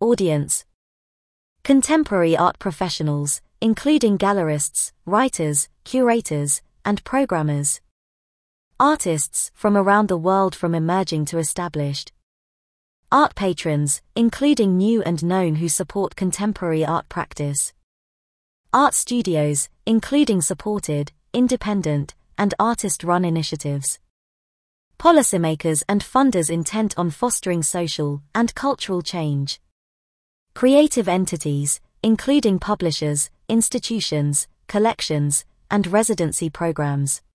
Audience: contemporary art professionals, including gallerists, writers, curators, and programmers. Artists from around the world, from emerging to established. Art patrons, including new and known who support contemporary art practice. Art studios, including supported, independent, and artist-run initiatives. Policymakers and funders intent on fostering social and cultural change. Creative entities, including publishers, institutions, collections, and residency programs.